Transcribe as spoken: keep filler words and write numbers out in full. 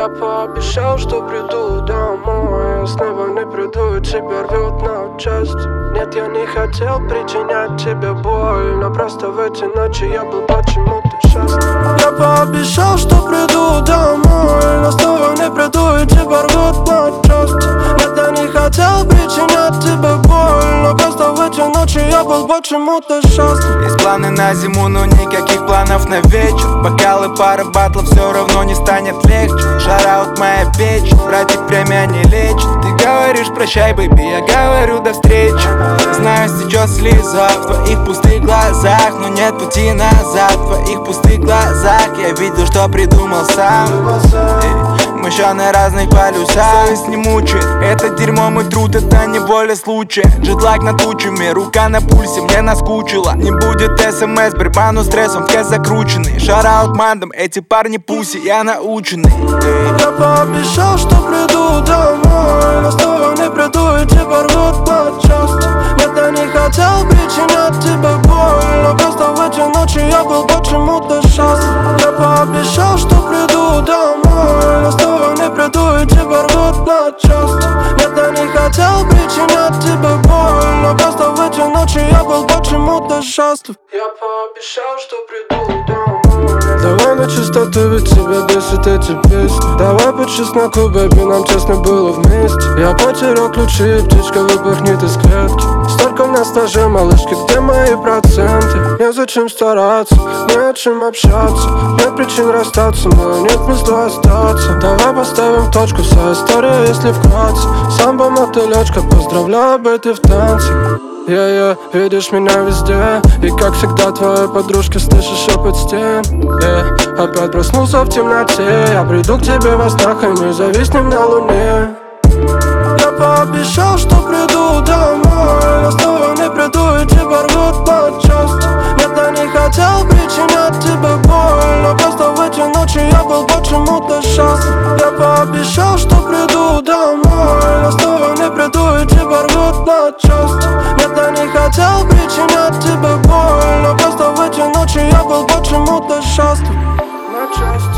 Я пообещал, что приду домой, а снова не приду и тебя рвет на части. Нет, я не хотел причинять тебе боль, но просто в эти ночи я был почему-то счастлив. Я пообещал, что приду домой, но снова не приду и тебя рвет на части. Нет, я не хотел причинять тебе боль, но просто в эти ночи я был почему-то счастлив. Есть планы на зиму, но никаких планов на вечер. Бокалы, пара батлов, все равно не станет легче. Шараут моя печь, братик премия не лечит. Ты говоришь прощай, бэйби, я говорю до встречи. Знаю, стечет слеза в твоих пустых глазах, но нет пути назад в твоих пустых глазах. Я видел, что придумал сам. Мы еще на разных полюсах. Совесть не мучает, это дерьмо мой труд, это не воля случая. Джетлаг над тучами, рука на пульсе, мне наскучила. Не будет смс, борьба, но стрессом в кэс закрученный. Шараут мандам, эти парни пуси, я наученный. Я пообещал, что приду домой, но снова не приду и тебя рвут на части. Нет, я не хотел причинять тебе боль, но просто в эти ночи я был почему-то счастлив. Я пообещал, что приду домой, но снова не приду и тебя рвут на части. Нет, я не хотел причинять тебе боль, но просто в эти ночи я был почему-то счастлив. Я пообещал, что приду домой. Давай на чистоту, ведь тебя бесит эти песни. Давай по чесноку, бэби, нам честно было вместе. Я потерял ключи, птичка выпорхнет из клетки. Столько на стаже, малышки, где мои проценты? Незачем стараться, не о чем общаться. Нет причин расстаться, но нет места остаться. Давай поставим точку, вся история, если вкратце. Самбо, мотылечка, поздравляю, бэйби, в танце. Я-я, видишь меня везде. И как всегда твоей подружки слышишь шепот стен. yeah. Опять проснулся в темноте. Я приду к тебе во снах, и мы зависнем на луне. Я пообещал, что приду домой, но снова не приду и тебя рвут на части. Нет, я не хотел причинять тебе боль, но просто в эти ночи я был почему-то счастлив. Я пообещал, что приду домой, но снова не приду и тебя рвут на части. Нет, я не хотел причинять тебе боль, но просто в эти ночи я был почему-то счастлив. На части.